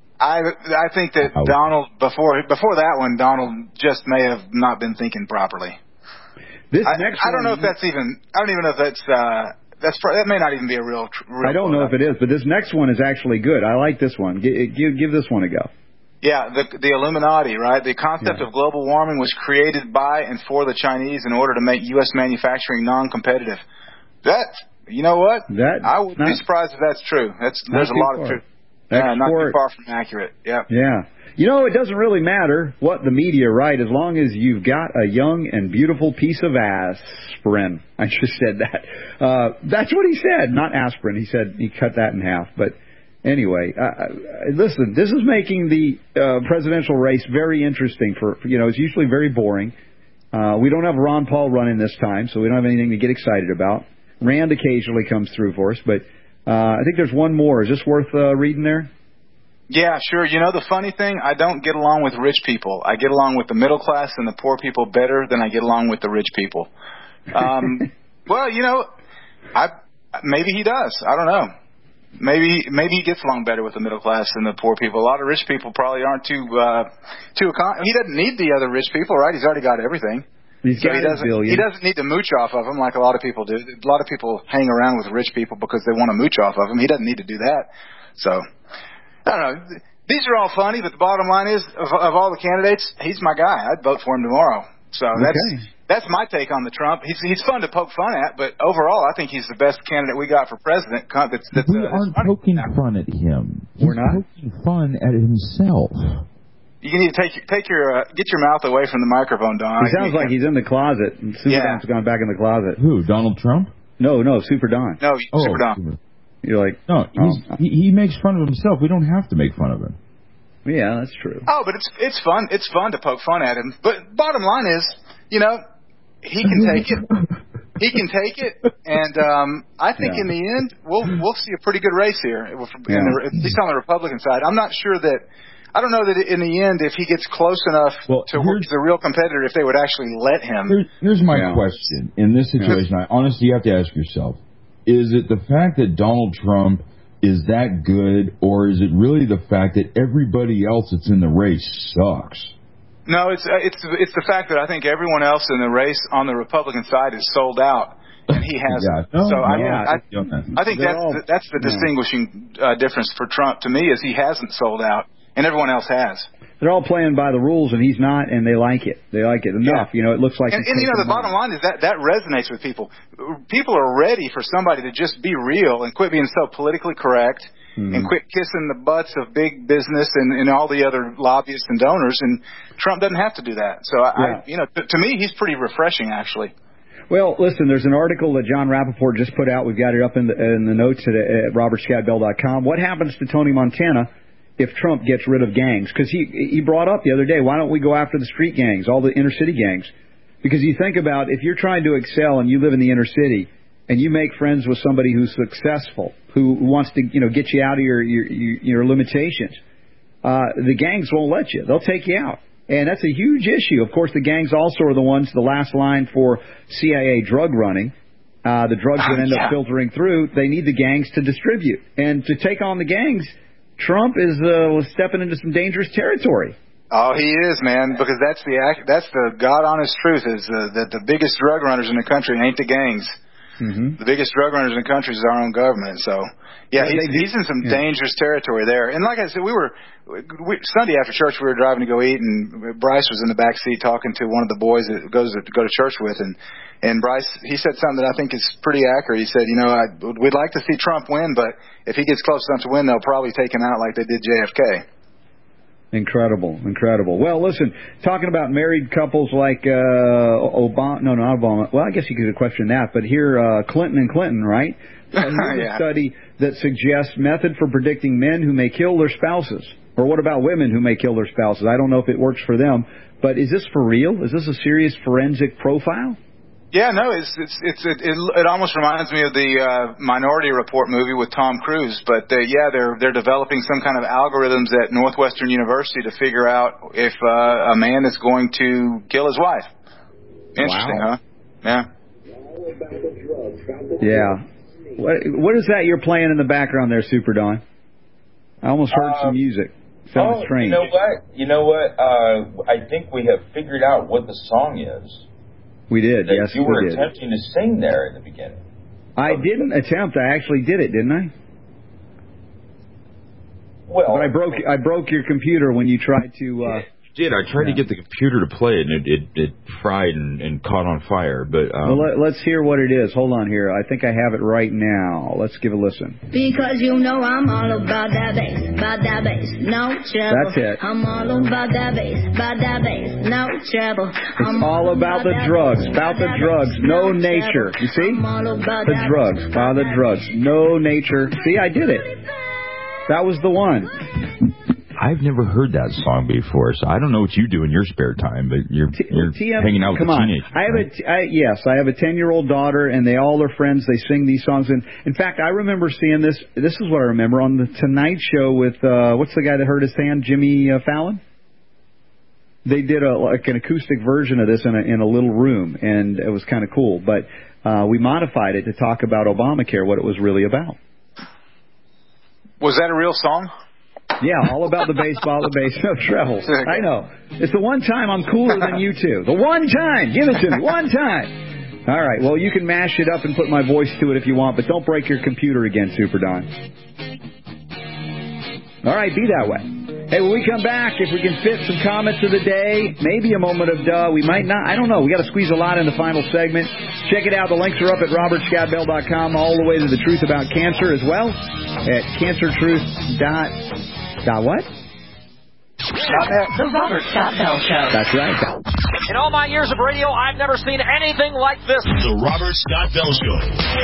I I think that Oh. Donald, before before that one, Donald just may have not been thinking properly. This I, next I don't one, know if that's even, I don't even know if that's, uh, that's that may not even be a real, real I don't know if it is, but this next one is actually good. I like this one. Give, give, give this one a go. Yeah, the the Illuminati, right? The concept Yeah. of global warming was created by and for the Chinese in order to make U S manufacturing non-competitive. That, you know what? That I would not, be surprised if that's true. That's there's a too lot far. of truth. Yeah, not too Export. far from accurate. Yeah. Yeah. You know, it doesn't really matter what the media write as long as you've got a young and beautiful piece of aspirin. I just said that. Uh, that's what he said, not aspirin. He said he cut that in half. But anyway, uh, listen, this is making the uh, presidential race very interesting. For you know, it's usually very boring. Uh, we don't have Ron Paul running this time, so we don't have anything to get excited about. Rand occasionally comes through for us, but uh, I think there's one more. Is this worth uh, reading there? Yeah, sure. You know, the funny thing, I don't get along with rich people. I get along with the middle class and the poor people better than I get along with the rich people. Um, well, you know, I maybe he does. I don't know. Maybe maybe he gets along better with the middle class than the poor people. A lot of rich people probably aren't too uh, too. Econ- he doesn't need the other rich people, right? He's already got everything. He's so got he doesn't. a billion. He doesn't need to mooch off of them like a lot of people do. A lot of people hang around with rich people because they want to mooch off of them. He doesn't need to do that. So. I don't know. These are all funny, but the bottom line is, of, of all the candidates, he's my guy. I'd vote for him tomorrow. So that's Okay. that's my take on the Trump. He's he's fun to poke fun at, but overall, I think he's the best candidate we got for president. That's, that's, we uh, aren't funny. poking fun at him. He's We're not? poking fun at himself. You need to take your take your uh, get your mouth away from the microphone, Don. He sounds like he's in the closet, and Super Yeah. Don's gone back in the closet. Who, Donald Trump? No, no, Super Don. No, Oh, Super Don. You're like, No, he's, oh. he, he makes fun of himself. We don't have to make fun of him. Yeah, that's true. Oh, but it's it's fun. It's fun to poke fun at him. But bottom line is, you know, he can take it. He can take it, and um, I think Yeah. in the end we'll we'll see a pretty good race here, in Yeah. the, at least on the Republican side. I'm not sure that. I don't know that in the end, if he gets close enough Well, to work as a real competitor, if they would actually let him. Here, here's my Yeah. question. In this situation, I honestly have to ask yourself, is it the fact that Donald Trump is that good, or is it really the fact that everybody else that's in the race sucks? No, it's uh, it's it's the fact that I think everyone else in the race on the Republican side is sold out, and he hasn't. Yeah. No, so I, no, I, I- I think They're that's all- the, that's the yeah. distinguishing uh, difference for Trump to me is he hasn't sold out, and everyone else has. They're all playing by the rules, and he's not, and they like it. They like it enough. You know, it looks like. And, he's and you know, the taking bottom money. line is that that resonates with people. People are ready for somebody to just be real and quit being so politically correct. Mm-hmm. And quit kissing the butts of big business and, and all the other lobbyists and donors. And Trump doesn't have to do that. So, I, Yeah. I you know, to, to me, he's pretty refreshing, actually. Well, listen, there's an article that John Rappaport just put out. We've got it up in the, in the notes at, at robert scott bell dot com. What happens to Tony Montana if Trump gets rid of gangs? Because he he brought up the other day, why don't we go after the street gangs, all the inner city gangs? Because you think about if you're trying to excel and you live in the inner city and you make friends with somebody who's successful, who wants to you know get you out of your your, your limitations, uh, the gangs won't let you. They'll take you out. And that's a huge issue. Of course, the gangs also are the ones, the last line for C I A drug running. Uh, the drugs that end yeah. up filtering through, they need the gangs to distribute. And to take on the gangs, Trump is uh, stepping into some dangerous territory. Oh, he is, man, because that's the act, that's the God honest truth is uh, that the biggest drug runners in the country ain't the gangs. Mm-hmm. The biggest drug runners in the country is our own government. So, yeah, Yeah, he's, they- he's in some yeah. dangerous territory there. And like I said, we were we, Sunday after church, we were driving to go eat, and Bryce was in the back seat talking to one of the boys that goes to go to church with, and and Bryce he said something that I think is pretty accurate. He said, you know, I, we'd like to see Trump win, but if he gets close enough to win, they'll probably take him out like they did J F K. Incredible, incredible. Well, listen, talking about married couples like uh, Obama, no, not Obama. Well, I guess you could question that, but here, uh, Clinton and Clinton, right? Uh, here's Yeah. a study that suggests method for predicting men who may kill their spouses. Or what about women who may kill their spouses? I don't know if it works for them, but is this for real? Is this a serious forensic profile? Yeah, no, it's it's it's it, it, it almost reminds me of the uh, Minority Report movie with Tom Cruise. But uh, yeah, they're they're developing some kind of algorithms at Northwestern University to figure out if uh, a man is going to kill his wife. Interesting, wow. huh? Yeah. Yeah. What what is that you're playing in the background there, Super Don? I almost heard uh, some music. Sounded oh, strange. You know what? You know what? Uh, I think we have figured out what the song is. We did, that yes, you were we did. attempting to sing there in the beginning. I didn't attempt. I actually did it, didn't I? Well, but I broke I broke your computer when you tried to. Uh, did. I tried yeah. to get the computer to play it, and it, it, it fried and, and caught on fire. But um, well, let, let's hear what it is. Hold on here. I think I have it right now. Let's give a listen. Because you know I'm all about that bass, about that bass, no trouble. That's it. I'm all about that bass, about that bass, no trouble. It's all about the drugs, about the drugs, no nature. You see? The drugs, about the drugs, no nature. See, I did it. That was the one. I've never heard that song before, so I don't know what you do in your spare time, but you're, you're T M, hanging out with come the on. teenagers. I have right? a, I, yes, I have a ten-year-old daughter, and they all are friends. They sing these songs. And in fact, I remember seeing this. This is what I remember on the Tonight Show with, uh, what's the guy that hurt his hand, Jimmy uh, Fallon? They did a, like an acoustic version of this in a, in a little room, and it was kind of cool. But uh, we modified it to talk about Obamacare, what it was really about. Was that a real song? Yeah, all about the baseball, the bass, no treble. I know. It's the one time I'm cooler than you two. The one time. Give it to me. One time. All right. Well, you can mash it up and put my voice to it if you want, but don't break your computer again, Super Don. All right, be that way. Hey, when we come back, if we can fit some comments of the day, maybe a moment of duh, we might not. I don't know. We got to squeeze a lot in the final segment. Check it out. The links are up at robert scott bell dot com, all the way to the truth about cancer as well at cancer truth dot dot what? The Robert Scott Bell Show. That's right. In all my years of radio, I've never seen anything like this. The Robert Scott Bell Show.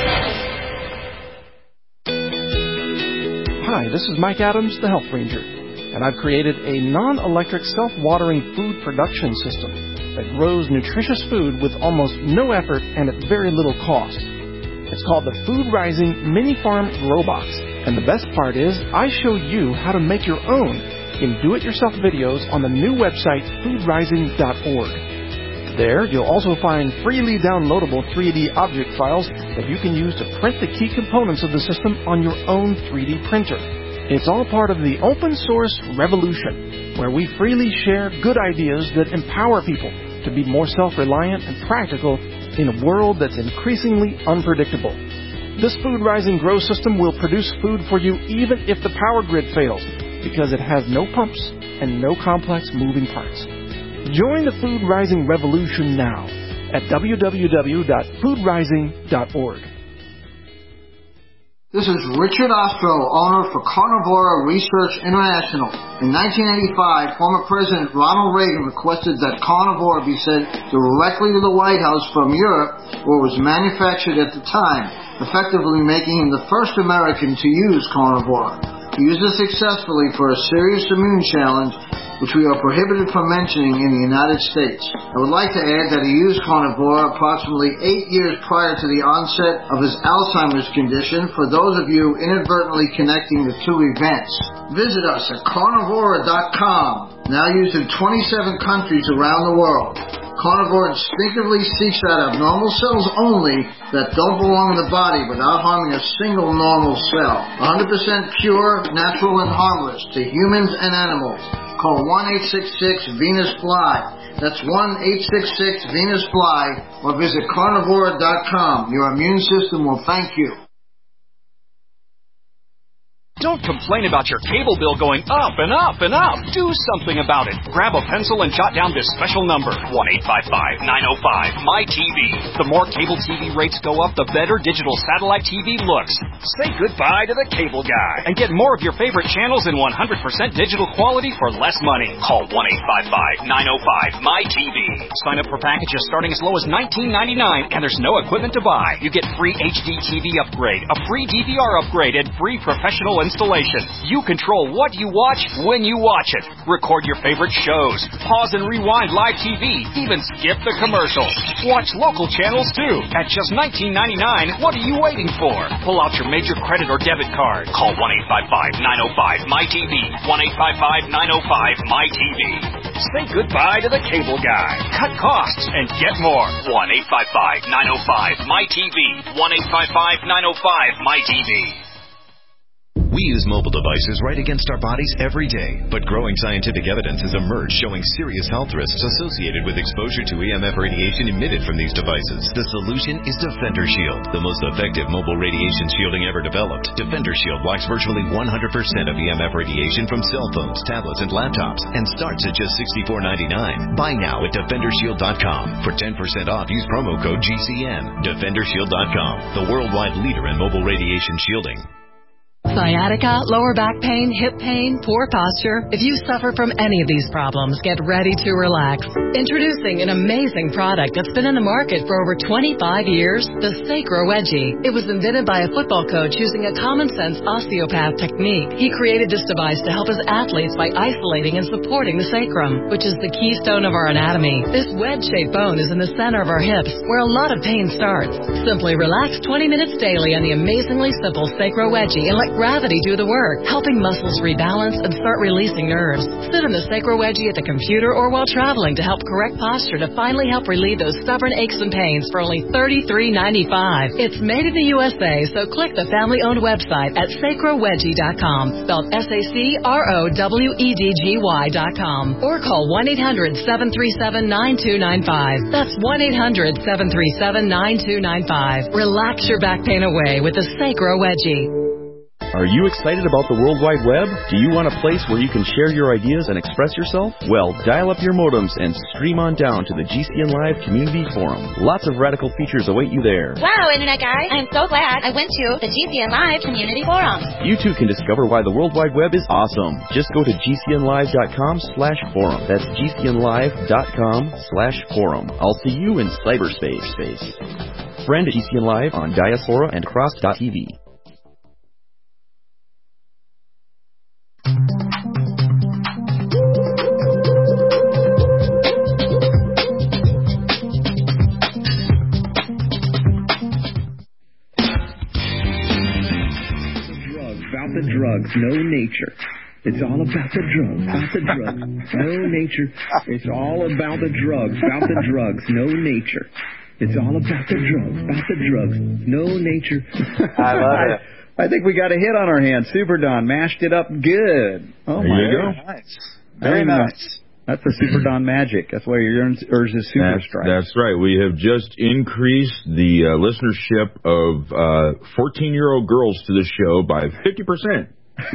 Hi, this is Mike Adams, the Health Ranger, and I've created a non-electric self-watering food production system that grows nutritious food with almost no effort and at very little cost. It's called the Food Rising Mini Farm Grow Box, and the best part is I show you how to make your own in do-it-yourself videos on the new website food rising dot org. There, you'll also find freely downloadable three D object files that you can use to print the key components of the system on your own three D printer. It's all part of the open source revolution, where we freely share good ideas that empower people to be more self-reliant and practical in a world that's increasingly unpredictable. This Food Rising Grow system will produce food for you even if the power grid fails, because it has no pumps and no complex moving parts. Join the Food Rising revolution now at w w w dot food rising dot org. This is Richard Ostro, owner for Carnivora Research International. In nineteen eighty-five, former President Ronald Reagan requested that Carnivora be sent directly to the White House from Europe, where it was manufactured at the time, effectively making him the first American to use Carnivora. He used it successfully for a serious immune challenge, which we are prohibited from mentioning in the United States. I would like to add that he used Carnivora approximately eight years prior to the onset of his Alzheimer's condition, for those of you inadvertently connecting the two events. Visit us at carnivora dot com, now used in twenty-seven countries around the world. Carnivore instinctively seeks out abnormal cells only that don't belong in the body without harming a single normal cell. one hundred percent pure, natural, and harmless to humans and animals. Call one eight six six Venus Fly. That's one eight six six Venus Fly, or visit carnivora dot com. Your immune system will thank you. Don't complain about your cable bill going up and up and up. Do something about it. Grab a pencil and jot down this special number, one eight five five nine oh five M Y T V. The more cable T V rates go up, the better digital satellite T V looks. Say goodbye to the cable guy and get more of your favorite channels in one hundred percent digital quality for less money. Call one eight five five nine oh five M Y T V. Sign up for packages starting as low as nineteen ninety-nine, and there's no equipment to buy. You get free H D T V upgrade, a free D V R upgrade, and free professional installation. installation. You control what you watch when you watch it. Record your favorite shows. Pause and rewind live T V. Even skip the commercials. Watch local channels too. At just nineteen ninety-nine dollars, what are you waiting for? Pull out your major credit or debit card. Call one eight five five, nine oh five, M Y T V. one eight five five, nine oh five, M Y T V. Say goodbye to the cable guy. Cut costs and get more. one eight five five, nine oh five, M Y T V. one eight five five, nine oh five, M Y T V. We use mobile devices right against our bodies every day, but growing scientific evidence has emerged showing serious health risks associated with exposure to E M F radiation emitted from these devices. The solution is Defender Shield, the most effective mobile radiation shielding ever developed. Defender Shield blocks virtually one hundred percent of E M F radiation from cell phones, tablets, and laptops, and starts at just sixty-four ninety-nine. Buy now at defender shield dot com. For ten percent off, use promo code G C N. defender shield dot com, the worldwide leader in mobile radiation shielding. Sciatica, lower back pain, hip pain, poor posture. If you suffer from any of these problems, get ready to relax. Introducing an amazing product that's been in the market for over twenty-five years, the Sacro Wedgie. It was invented by a football coach using a common-sense osteopath technique. He created this device to help his athletes by isolating and supporting the sacrum, which is the keystone of our anatomy. This wedge-shaped bone is in the center of our hips, where a lot of pain starts. Simply relax twenty minutes daily on the amazingly simple Sacro Wedgie and let gravity do the work, helping muscles rebalance and start releasing nerves. Sit in the Sacro Wedgie at the computer or while traveling to help correct posture to finally help relieve those stubborn aches and pains for only thirty-three ninety-five. It's made in the U S A, so click the family-owned website at sacro wedgie dot com, spelled S A C R O W E D G Y dot com, or call one eight hundred, seven three seven, nine two nine five. That's one eight hundred, seven three seven, nine two nine five. Relax your back pain away with the Sacro Wedgie. Are you excited about the World Wide Web? Do you want a place where you can share your ideas and express yourself? Well, dial up your modems and stream on down to the G C N Live Community Forum. Lots of radical features await you there. Wow, Internet guy, I'm so glad I went to the G C N Live Community Forum. You too can discover why the World Wide Web is awesome. Just go to G C N live dot com slash forum. That's G C N live dot com slash forum. I'll see you in cyberspace. Friend G C N Live on Diaspora and Cross dot T V. The drugs, no nature. It's all about the drugs, about the drugs, no nature. It's all about the drugs, about the drugs, no nature. It's all about the drugs, about the drugs, no nature. I love it. I think we got a hit on our hands. Super Don mashed it up good. Oh there my you God. go. Nice. Very nice. That's the Super Don magic. That's why you earns urge the super that's, strike. That's right. We have just increased the uh, listenership of uh, fourteen-year-old girls to the show by fifty percent.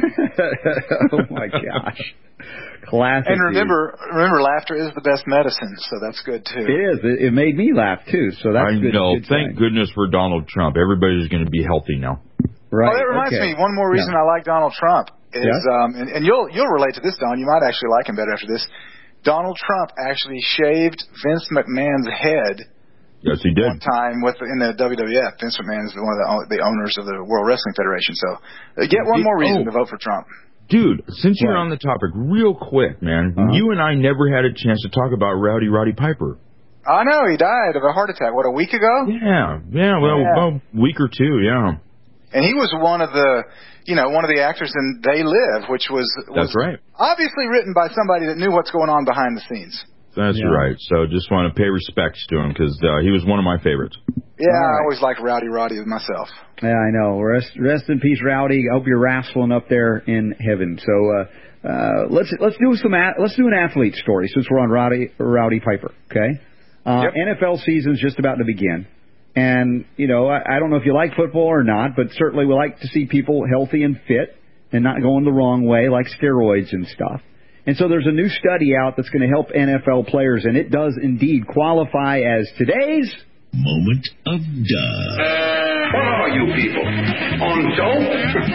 Oh, my gosh. Classic. And remember, dude. remember, laughter is the best medicine, so that's good, too. It is. It, it made me laugh, too, so that's I good. know. Good Thank sign. goodness for Donald Trump. Everybody's going to be healthy now. Right. Oh, that reminds okay. me, one more reason yeah. I like Donald Trump is, yeah? um, and, and you'll you'll relate to this, Don. You might actually like him better after this. Donald Trump actually shaved Vince McMahon's head. Yes, he did. One time with in the W W F. Vince McMahon is one of the, the owners of the World Wrestling Federation. So uh, get one more reason oh. to vote for Trump. Dude, since you're on the topic, real quick, man, uh-huh. you and I never had a chance to talk about Rowdy Roddy Piper. I know, he died of a heart attack, what, a week ago? Yeah, yeah, well, yeah. well a week or two, yeah. And he was one of the, you know, one of the actors in They Live, which was, was That's right. obviously written by somebody that knew what's going on behind the scenes. That's yeah. right. So just want to pay respects to him because uh, he was one of my favorites. Yeah, right. I always liked Rowdy Roddy myself. Yeah, I know. Rest, rest in peace, Rowdy. I hope you're wrestling up there in heaven. So uh, uh, let's let's do some let's do an athlete story since we're on Rowdy Rowdy Piper. Okay, uh, yep. N F L season's just about to begin. And, you know, I, I don't know if you like football or not, but certainly we like to see people healthy and fit and not going the wrong way, like steroids and stuff. And so there's a new study out that's going to help N F L players, and it does indeed qualify as today's Moment of Duh. What are you people? On dope?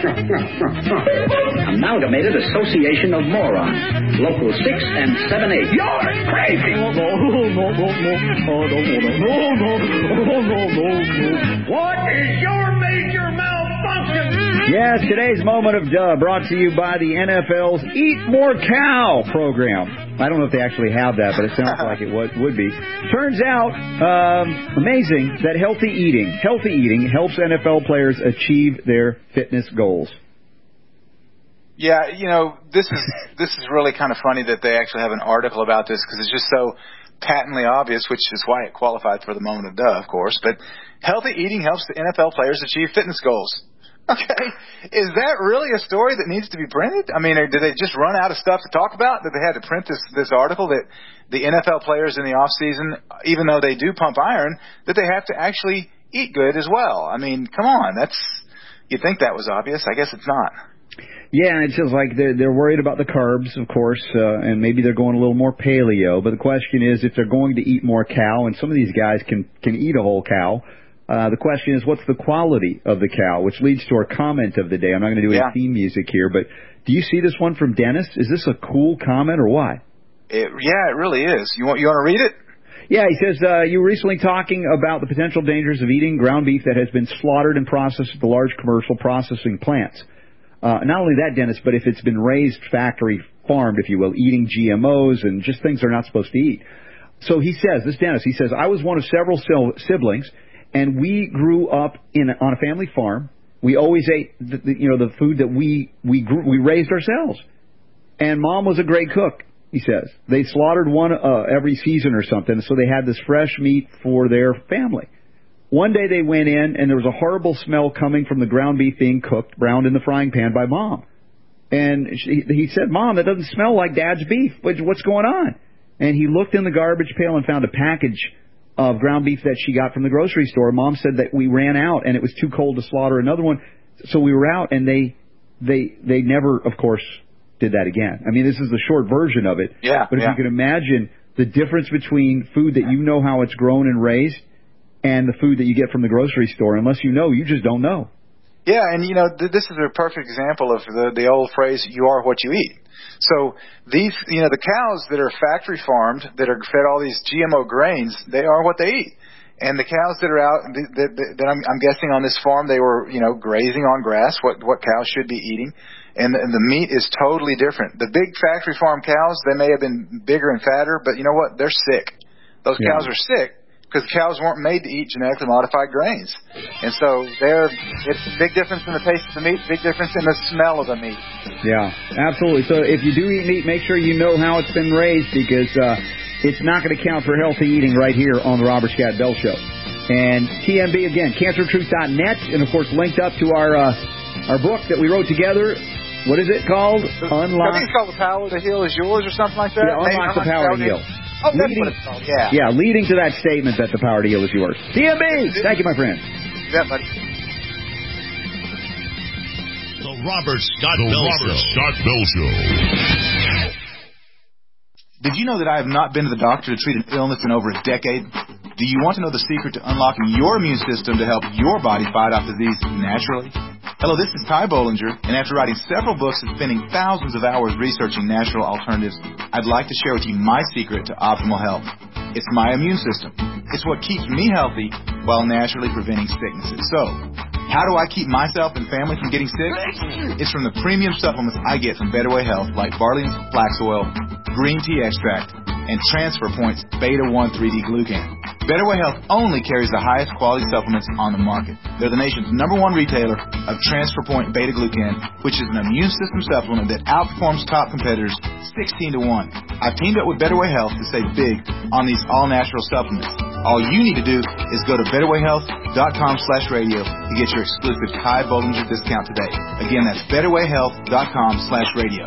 Amalgamated Association of Morons. Local six and seven eight. You're crazy! No, no, no, no, no, no, no, no, no, no, no, no, no. What is your major malfunction? Yes, today's Moment of Duh brought to you by the N F L's Eat More Cow program. I don't know if they actually have that, but it sounds like it would, would be. Turns out, um, amazing that healthy eating, healthy eating helps N F L players achieve their fitness goals. Yeah, you know, this is this is really kind of funny that they actually have an article about this because it's just so patently obvious, which is why it qualified for the Moment of Duh, of course. But healthy eating helps the N F L players achieve fitness goals. Okay, is that really a story that needs to be printed? I mean, or did they just run out of stuff to talk about that they had to print this this article that the N F L players in the off season, even though they do pump iron, that they have to actually eat good as well? I mean, come on, that's you'd think that was obvious. I guess it's not. Yeah, it's just like they're, they're worried about the carbs, of course, uh, and maybe they're going a little more paleo. But the question is, if they're going to eat more cow, and some of these guys can can eat a whole cow. Uh, the question is, what's the quality of the cow, which leads to our comment of the day. I'm not going to do yeah. any theme music here, but do you see this one from Dennis? Is this a cool comment or why? It, yeah, it really is. You want you want to read it? Yeah, he says, uh, you were recently talking about the potential dangers of eating ground beef that has been slaughtered and processed at the large commercial processing plants. Uh, not only that, Dennis, but if it's been raised factory farmed, if you will, eating G M Os and just things they're not supposed to eat. So he says, this Dennis, he says, I was one of several siblings, and we grew up in on a family farm. We always ate, the, the, you know, the food that we we grew, we raised ourselves. And Mom was a great cook, he says. They slaughtered one uh, every season or something, so they had this fresh meat for their family. One day they went in, and there was a horrible smell coming from the ground beef being cooked, browned in the frying pan by Mom. And she, he said, Mom, that doesn't smell like Dad's beef. What's going on? And he looked in the garbage pail and found a package of ground beef that she got from the grocery store. Mom said that we ran out and it was too cold to slaughter another one, so we were out, and they they they never, of course, did that again. I mean, this is the short version of it. Yeah. But if yeah. you can imagine the difference between food that you know how it's grown and raised and the food that you get from the grocery store, unless you know, you just don't know. Yeah, and you know, th- this is a perfect example of the the old phrase, you are what you eat. So these, you know, the cows that are factory farmed, that are fed all these G M O grains, they are what they eat. And the cows that are out, that, that, that I'm, I'm guessing on this farm, they were, you know, grazing on grass, what what cows should be eating. And the, and the meat is totally different. The big factory farm cows, they may have been bigger and fatter, but you know what? They're sick. Those Yeah. cows are sick because cows weren't made to eat genetically modified grains. And so they're, it's a big difference in the taste of the meat, big difference in the smell of the meat. Yeah, absolutely. So if you do eat meat, make sure you know how it's been raised, because uh, it's not going to count for healthy eating right here on the Robert Scott Bell Show. And T M B, again, cancer truth dot net, and, of course, linked up to our uh, our book that we wrote together. What is it called? Unlock. I think it's called The Power to Heal Is Yours or something like that. Yeah, Unlock the Power to Heal. Oh, that's leading, what it's called, yeah. Yeah, leading to that statement that the power to heal is yours. T M B! Thank you, my friend. Yeah, buddy. The Robert Scott the Bell Robert Show. Scott Bell Show. Did you know that I have not been to the doctor to treat an illness in over a decade? Do you want to know the secret to unlocking your immune system to help your body fight off disease naturally? Hello, this is Ty Bollinger, and after writing several books and spending thousands of hours researching natural alternatives, I'd like to share with you my secret to optimal health. It's my immune system. It's what keeps me healthy while naturally preventing sicknesses. So, how do I keep myself and family from getting sick? It's from the premium supplements I get from Better Way Health, like Barley and Flax Oil, Green Tea Extract, and Transfer Point's Beta one three D Glucan. Better Way Health only carries the highest quality supplements on the market. They're the nation's number one retailer of Transfer Point Beta Glucan, which is an immune system supplement that outperforms top competitors sixteen to one. I've teamed up with Better Way Health to save big on these all-natural supplements. All you need to do is go to betterwayhealth.com slash radio to get your exclusive Ty Bollinger discount today. Again, that's betterwayhealth.com slash radio.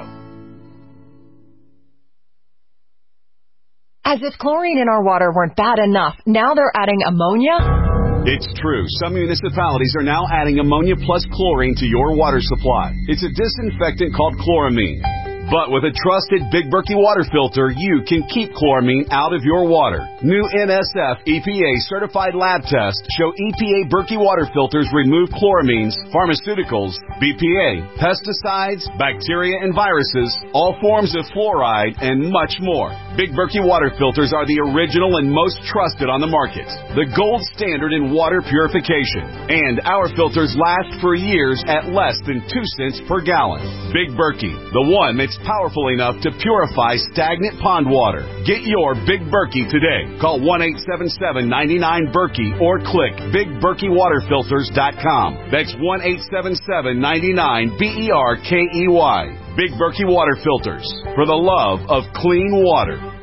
As if chlorine in our water weren't bad enough, now they're adding ammonia? It's true. Some municipalities are now adding ammonia plus chlorine to your water supply. It's a disinfectant called chloramine. But with a trusted Big Berkey water filter, you can keep chloramine out of your water. New N S F E P A certified lab tests show E P A Berkey water filters remove chloramines, pharmaceuticals, B P A, pesticides, bacteria and viruses, all forms of fluoride, and much more. Big Berkey water filters are the original and most trusted on the market, the gold standard in water purification. And our filters last for years at less than two cents per gallon. Big Berkey, the one that's powerful enough to purify stagnant pond water. Get your Big Berkey today. Call one eight seven seven, nine nine, Berkey or click big berkey water filters dot com. That's one eight seven seven, nine nine, B E R K E Y. Big Berkey water filters, for the love of clean water.